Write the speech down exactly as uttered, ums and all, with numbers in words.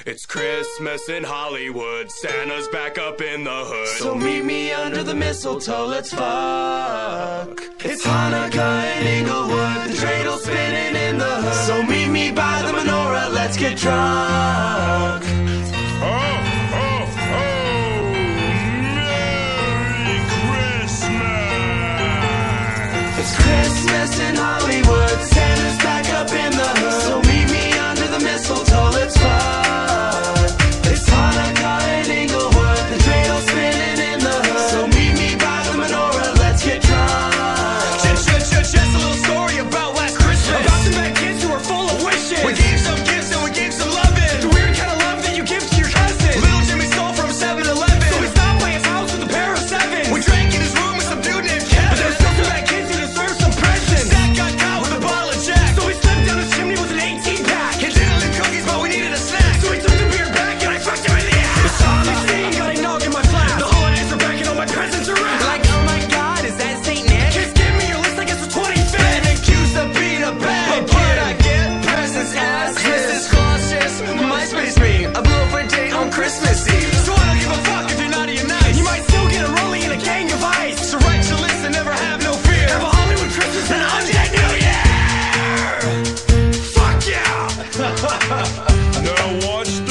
It's Christmas in Hollywood, Santa's back up in the hood. So meet me under the mistletoe, let's fuck. It's Hanukkah in Inglewood, the dreidel spinning in the hood. So meet me by the menorah, let's get drunk. Oh, oh, oh, Merry Christmas! It's Christmas in Hollywood, Santa's back up in the hood. So meet me under the mistletoe, let's fuck. It's Hanukkah in Inglewood, the dreidel spinning in the hood. So meet me by the menorah, let's get drunk. Just, just, just, just a little story about last Christmas. About some bad kids who are full of wishes. We gave some gifts and we gave some loving. The weird kind of love that you give to your cousin. Little Jimmy stole from seven eleven. So we stopped by his house with a pair of sevens. We drank in his room with some dude named Kevin. But there's still some bad kids who deserve some presents. Zach got caught with a bottle of Jack. So we slipped down his chimney with an eighteen pack. He didn't leave cookies, but we needed a snack. So he took the beer back and I fucked him in the ass. The song is singing, got a nog in my flask. The holidays are back and all my presents are wrapped. Like, oh my god, is that Saint Nick? Kids, give me your list, I guess the twenty-fifth. And accused of being a bad But kid. what I get, presents as Christmas this. cautious, MySpace me. I blew up for a date on Christmas Eve. So I don't give a fuck if you're naughty or nice. You might still get a rolling in a gang of ice. So write your list and never have no fear. Have a Hollywood Christmas and a Hyundai New Year. Fuck yeah. Now watch